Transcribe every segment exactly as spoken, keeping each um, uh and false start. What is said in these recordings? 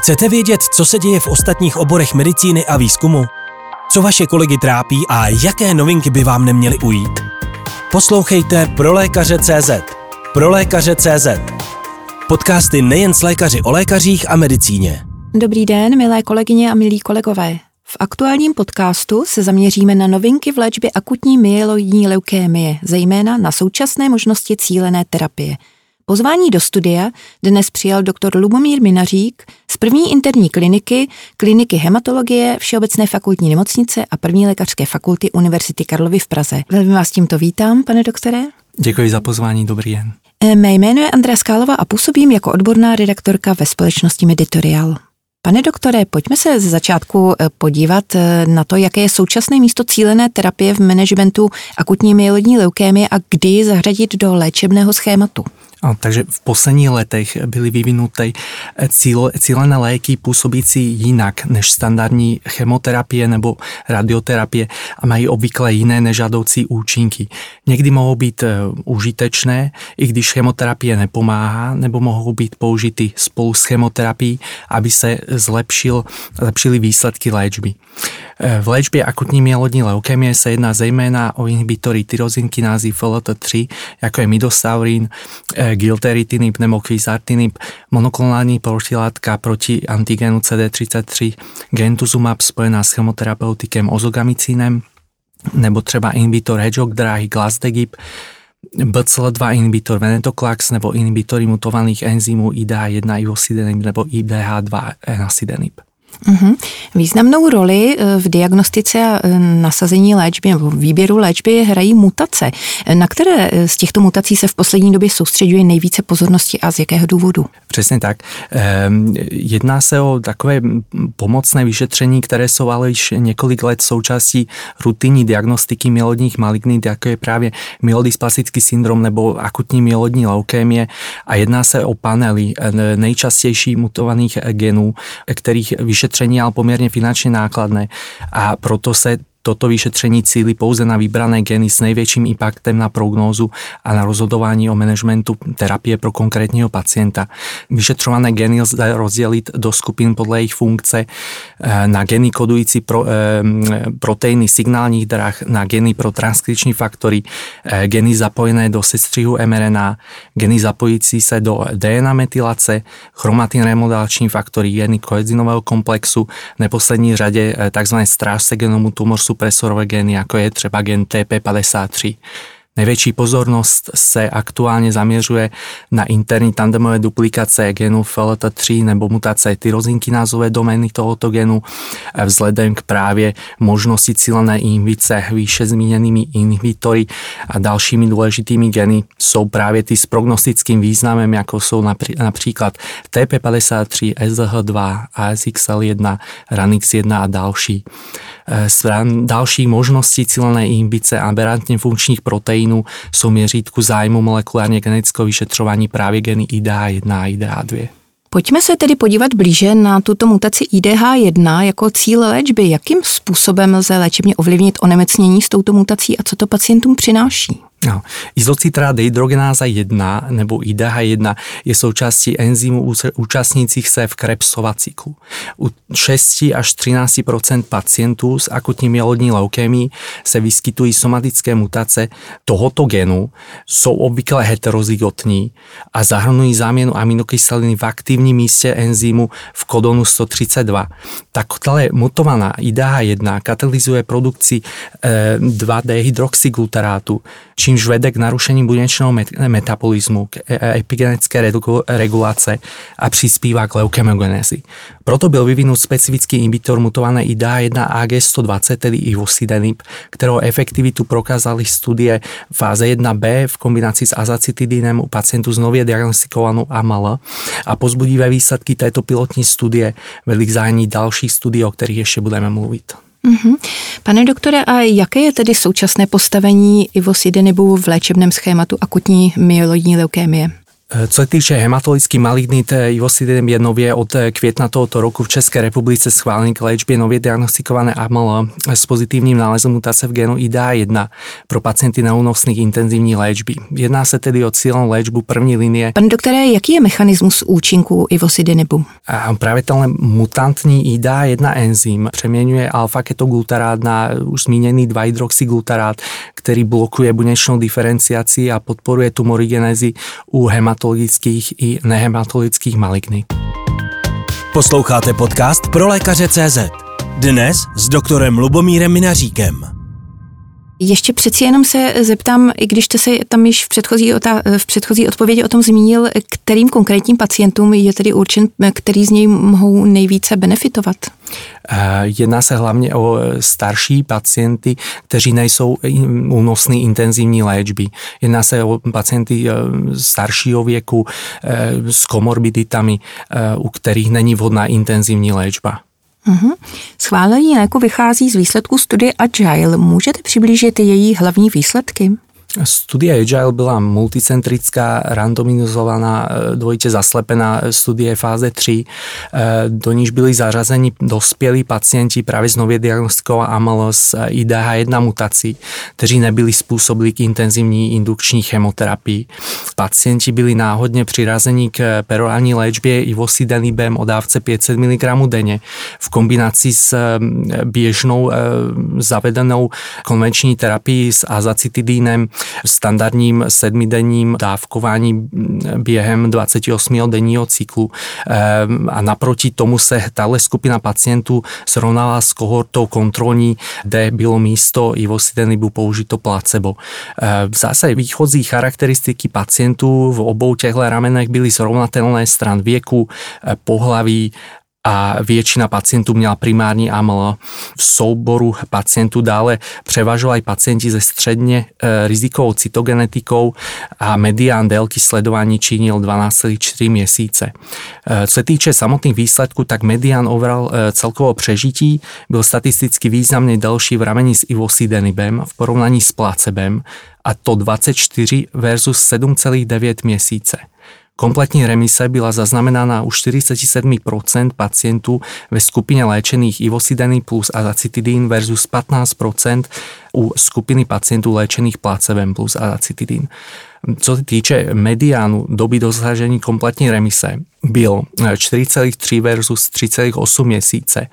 Chcete vědět, co se děje v ostatních oborech medicíny a výzkumu? Co vaše kolegy trápí a jaké novinky by vám neměly ujít? Poslouchejte Pro lékaře tečka cé zet. Pro lékaře tečka cé zet. Podcasty nejen s lékaři o lékařích a medicíně. Dobrý den, milé kolegyně a milí kolegové. V aktuálním podcastu se zaměříme na novinky v léčbě akutní myeloidní leukémie, zejména na současné možnosti cílené terapie. Pozvání do studia dnes přijal doktor Lubomír Minařík z první interní kliniky, kliniky hematologie Všeobecné fakultní nemocnice a první lékařské fakulty Univerzity Karlovy v Praze. Velmi vás tímto vítám, pane doktore. Děkuji za pozvání, dobrý den. Mé jméno je Andrea Skálová a působím jako odborná redaktorka ve společnosti Meditorial. Pane doktore, pojďme se ze začátku podívat na to, jaké je současné místo cílené terapie v managementu akutní myeloidní leukémie a kdy ji zařadit do léčebného schématu. A, takže v posledních letech byly vyvinuté cílené léky působící jinak než standardní chemoterapie nebo radioterapie a mají obvykle jiné nežádoucí účinky. Někdy mohou být užitečné, i když chemoterapie nepomáhá, nebo mohou být použity spolu s chemoterapií, aby se zlepšil, zlepšily výsledky léčby. V léčbě akutní myeloidní leukémie se jedná zejména o inhibitory tyrozinkinázy F L T tři, jako je midostaurin, gilteritinib nebo quizartinib, monoklonální protilátka proti antigenu C D třicet tři, Gentuzumab spojená s chemoterapeutikem ozogamicinem, nebo třeba inhibitor Hedgehog dráhy Glasdegib, B C L dva inhibitor venetoclax nebo inhibitory mutovaných enzymů I D H jedna ivosidenib nebo I D H dva enasidenib. Uhum. Významnou roli v diagnostice a nasazení léčby nebo výběru léčby hrají mutace. Na které z těchto mutací se v poslední době soustředuje nejvíce pozornosti a z jakého důvodu? Přesně tak. Jedná se o takové pomocné vyšetření, které jsou ale již několik let součástí rutinní diagnostiky myeloidních malignit, jako je právě myelodysplastická syndrom nebo akutní myeloidní leukémie, a jedná se o panely nejčastější mutovaných genů, kterých vyšetření ale poměrně finančně nákladné, a proto se toto vyšetření cílí pouze na vybrané geny s největším impaktem na prognózu a na rozhodování o managementu terapie pro konkrétního pacienta. Vyšetřované geny lze rozdělit do skupin podle jejich funkce na geny kodující pro, proteiny signálních drah, na geny pro transkripční faktory, geny zapojené do sestřihu M R N A, geny zapojící se do D N A metylace, chromatin remodulační faktory, geny koenzymového komplexu, v neposlední řadě tzv. Strážce genomu tumor supresorové gény, jako je třeba gen T P padesát tři. Největší pozornost se aktuálně zaměřuje na interní tandemové duplikace genu F L T tři nebo mutace tyrozinkinázové domény tohoto genu vzhledem k právě možnosti cílené inhibice výše zmíněnými inhibitory, a dalšími důležitými geny jsou právě ty s prognostickým významem, jako jsou například T P padesát tři, S D H dva, A S X L jedna, R A N X jedna a další. Z dalších možností cílené inhibice aberrantně funkčních proteinů jsou měřítku zájmu molekulárně genetického vyšetřování právě geny I D H jedna a I D H dva. Pojďme se tedy podívat blíže na tuto mutaci I D H jedna jako cíl léčby. Jakým způsobem lze léčebně ovlivnit onemocnění s touto mutací a co to pacientům přináší? No, izocitrá dehydrogenáza jedna nebo I D H jedna je součástí enzymů účastnících se v Krebsova cyklu. U šest až třináct procent pacientů s akutní myeloidní leukémií se vyskytují somatické mutace tohoto genu, jsou obvykle heterozygotní a zahrnují záměnu aminokyseliny v aktivním místě enzymu v kodonu sto třicet dva. Takhle mutovaná I D H jedna katalyzuje produkci eh, dva dehydroxygluterátu, čímž vede k narušení buněčného metabolismu, k epigenetické regulace a přispívá k leukemogenézi. Proto byl vyvinut specifický inhibitor mutované I D H jedna A G sto dvacet, tedy ivosidenib, kterou efektivitu prokázaly studie fáze jedna B v kombinaci s azacitidinem u pacientů s nově diagnostikovanou A M L, a povzbudivé výsledky této pilotní studie vedly k zahájení dalších studií, o kterých ještě budeme mluvit. Mm-hmm. Pane doktore, a jaké je tedy současné postavení ivosidenibu v léčebném schématu akutní myeloidní leukémie? Co se týče hematologický malignit, ivosidenib je nově od května tohoto roku v České republice schválený k léčbě nově diagnostikované A M L s pozitivním nálezem mutace v génu I D A jedna pro pacienty neúnosných intenzivní léčby. Jedná se tedy o cílenou léčbu první linie. Pane doktore, jaký je mechanismus účinku ivosidenibu? A právě tenhle mutantní I D A jedna enzym přeměňuje alfa-ketoglutarat na už zmíněný dva hydroxyglutarat, který blokuje buněčnou diferenciaci a podporuje tumorigenézi u hematologických i nehematologických malignit. Posloucháte podcast Pro lékaře tečka cé zet. Dnes s doktorem Lubomírem Minaříkem. Ještě přeci jenom se zeptám, i když jste se tam již v předchozí, otá- v předchozí odpovědi o tom zmínil, kterým konkrétním pacientům je tedy určen, který z něj mohou nejvíce benefitovat? Jedná se hlavně o starší pacienty, kteří nejsou únosní intenzivní léčby. Jedná se o pacienty staršího věku s komorbiditami, u kterých není vhodná intenzivní léčba. Uhum. Schválení léku vychází z výsledků studie Agile. Můžete přiblížit její hlavní výsledky? Studie Agile byla multicentrická, randomizovaná, dvojitě zaslepená studie fáze tři, do níž byli zařazeni dospělí pacienti právě z nově diagnostikovanou A M L s I D H jedna mutací, kteří nebyli způsobili k intenzivní indukční chemoterapii. Pacienti byli náhodně přirazeni k perorální léčbě ivosidenibem o dávce pět set miligramů denně v kombinaci s běžnou zavedenou konvenční terapií s azacitidinem, standardním sedmidenním dávkování během dvacetiosmidenního denního cyklu. A naproti tomu se tahle skupina pacientů srovnala s kohortou kontrolní, kde bylo místo ivosidenibu použito placebo. V zásadě výchozí charakteristiky pacientů v obou těchto ramenech byly srovnatelné stran věku, pohlaví, a většina pacientů měla primární A M L. V souboru pacientů dále převažovali pacienti se středně e, rizikovou cytogenetikou a medián délky sledování činil dvanáct celá čtyři měsíce. E, co se týče samotných výsledků, tak medián overall e, celkového přežití byl statisticky významně delší v rameni s ivosidenibem v porovnání s placebem, a to dvacet čtyři versus sedm celá devět měsíce. Kompletní remise byla zaznamenána u čtyřicet sedm procent pacientů ve skupině léčených ivosidenib plus azacitidin versus patnáct procent u skupiny pacientů léčených placebem plus azacitidin. Co se týče mediánu doby dosažení kompletní remise, byl čtyři celá tři versus tři celá osm měsíce.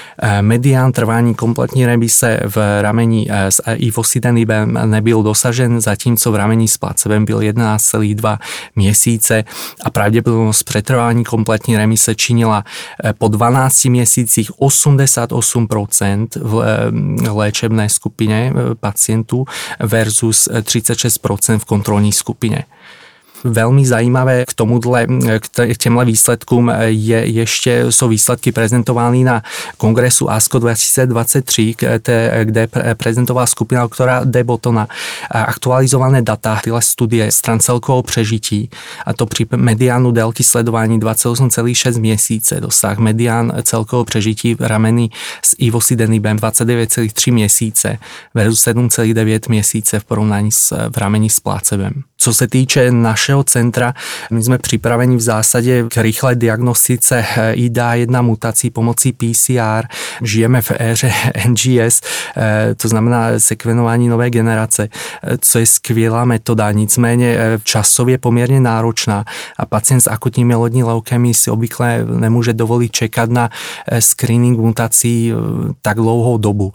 Medián trvání kompletní remise v rameni s ivosidenibem nebyl dosažen, zatímco v rameni s placebem byl jedenáct celá dva měsíce a pravděpodobnost přetrvání kompletní remise činila po dvanácti měsících osmdesát osm procent v léčebné skupině pacientů versus třicet šest procent v kontrolní skupině. Velmi zajímavé k tomuhle, k těmhle výsledkům je ještě, jsou výsledky prezentovány na kongresu ASCO dva tisíce dvacet tři, kde prezentovala skupina doktora De Bottona aktualizované data tyhle studie stran celkového přežití, a to při mediánu délky sledování dvacet osm celá šest měsíce dosah medián celkového přežití v rameni s ivosidenibem dvacet devět celá tři měsíce versus sedm celá devět měsíce v porovnání s v rameni s placebem. Co se týče našeho centra, my jsme připraveni v zásadě k rychlé diagnostice I D A jedna mutací pomocí P C R. Žijeme v éře N G S, to znamená sekvenování nové generace, co je skvělá metoda, nicméně časově poměrně náročná a pacient s akutní myeloidní leukémií si obvykle nemůže dovolit čekat na screening mutací tak dlouhou dobu.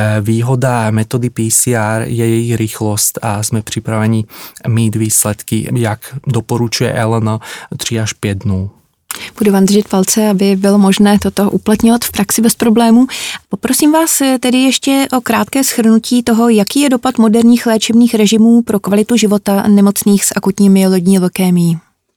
Výhoda metody P C R je její rychlost a jsme připraveni mít výsledky, jak doporučuje L N tři až pět dnů. Budu vám držet palce, aby bylo možné toto uplatňovat v praxi bez problémů. Poprosím vás tedy ještě o krátké shrnutí toho, jaký je dopad moderních léčebných režimů pro kvalitu života nemocných s akutní myeloidní leukémií.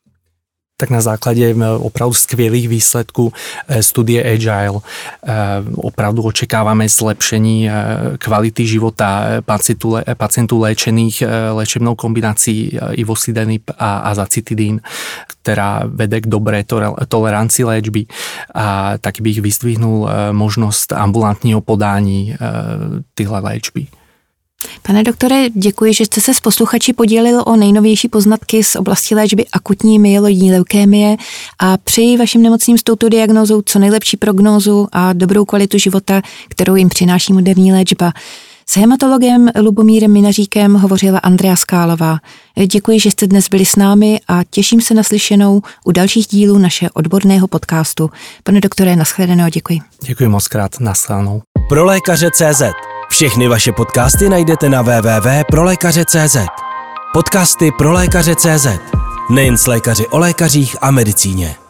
Tak na základě opravdu skvělých výsledků studie Agile opravdu očekáváme zlepšení kvality života pacientů, pacientů léčených léčebnou kombinací ivosidenib a azacitidin, která vede k dobré toleranci léčby, a taky bych vyzdvihnul možnost ambulantního podání tyhle léčby. Pane doktore, děkuji, že jste se s posluchači podělil o nejnovější poznatky z oblasti léčby akutní myeloidní leukémie a přeji vašim nemocným s touto diagnózou co nejlepší prognózu a dobrou kvalitu života, kterou jim přináší moderní léčba. S hematologem Lubomírem Minaříkem hovořila Andrea Skálová. Děkuji, že jste dnes byli s námi a těším se na slyšenou u dalších dílů našeho odborného podcastu. Pane doktore, nashledanou, děkuji. Děkuji moc krát, nashledanou. Pro lékaře tečka cé zet. Všechny vaše podcasty najdete na w w w tečka pro lékaře tečka cé zet. Podcasty pro lékaře tečka cé zet. Nejen s lékaři o lékařích a medicíně.